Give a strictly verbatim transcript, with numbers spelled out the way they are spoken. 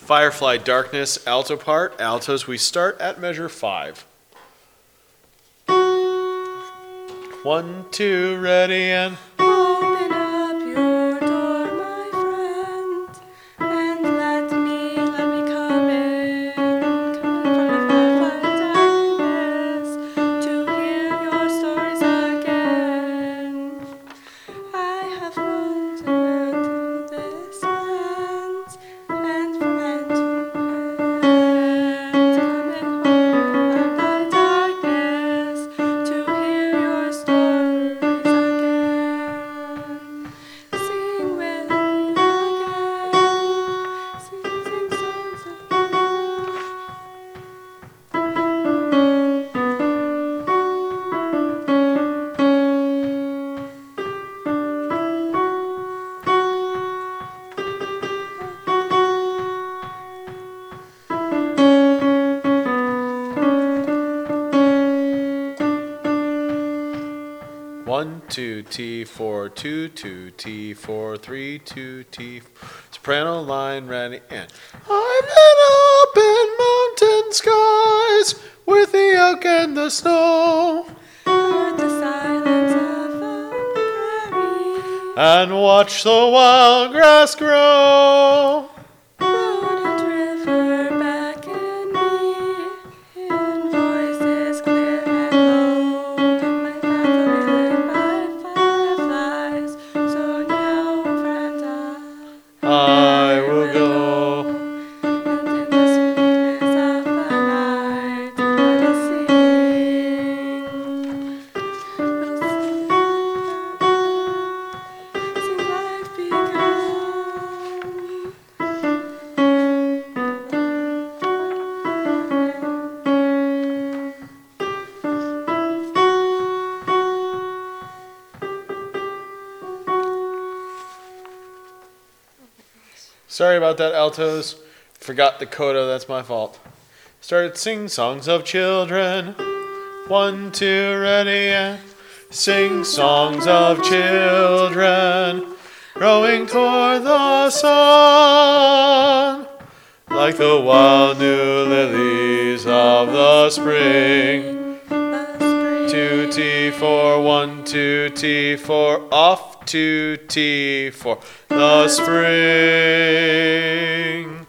Firefly Darkness, alto part. Altos, we start at measure five. One, two, ready, and... Open up your door, my friend, and let me, let me come in, come in from the firefly darkness, to hear your stories again. I have roamed and ran through this land, and from end to end, coming home from the darkness, to hear your stories again. Sing with you again, sing, sing songs of One, two, T, four, two, two, T, four, three, two, T, soprano line, ready, and I've been up in mountain skies with the elk and the snow, heard the silence of the prairie, and watched the wild grass grow. road and river beckon me, in voices clear and low. My path will be lit by fireflies, so now, friend, I I will go. and in the sweetness of the night, let us sing. Let us sing, sing life begun. Sorry about that, altos. Forgot the coda, that's my fault. Started sing songs of children. One, two, ready, and sing songs of children. Rowing toward the sun. Like the wild new lilies of the spring. The spring. Two T four, one, two T four, off two T four, the spring.